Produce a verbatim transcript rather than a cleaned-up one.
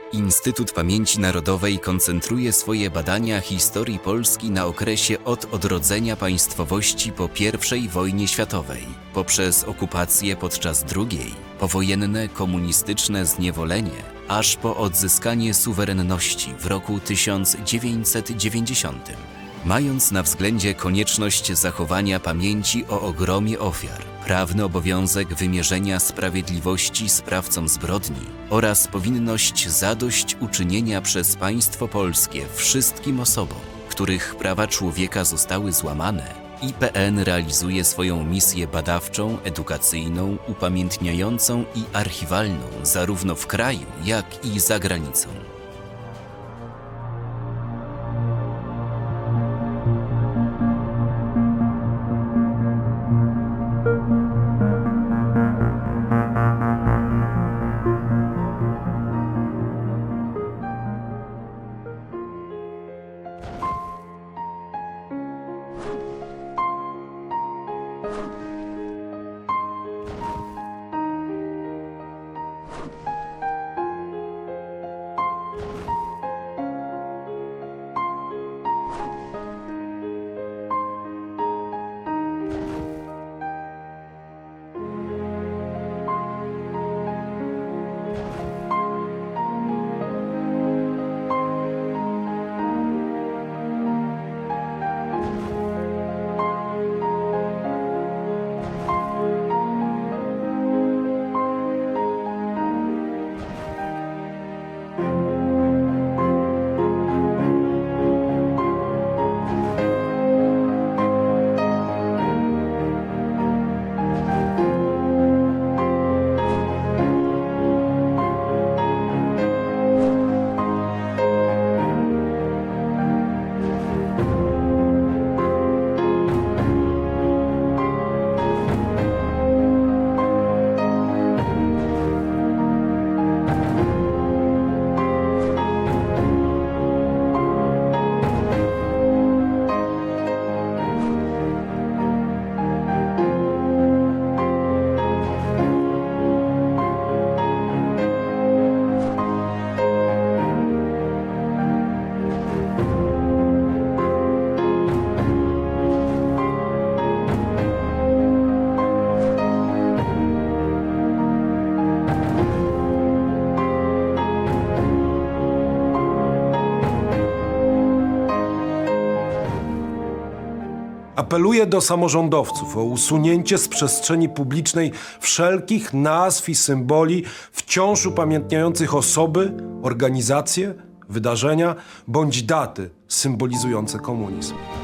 Instytut Pamięci Narodowej koncentruje swoje badania historii Polski na okresie od odrodzenia państwowości po pierwszej wojnie światowej, poprzez okupację podczas drugiej, powojenne komunistyczne zniewolenie, aż po odzyskanie suwerenności w roku tysiąc dziewięćset dziewięćdziesiątym. Mając na względzie konieczność zachowania pamięci o ogromie ofiar, prawny obowiązek wymierzenia sprawiedliwości sprawcom zbrodni oraz powinność zadośćuczynienia przez państwo polskie wszystkim osobom, których prawa człowieka zostały złamane, I P N realizuje swoją misję badawczą, edukacyjną, upamiętniającą i archiwalną zarówno w kraju, jak i za granicą. Apeluję do samorządowców o usunięcie z przestrzeni publicznej wszelkich nazw i symboli wciąż upamiętniających osoby, organizacje, wydarzenia bądź daty symbolizujące komunizm.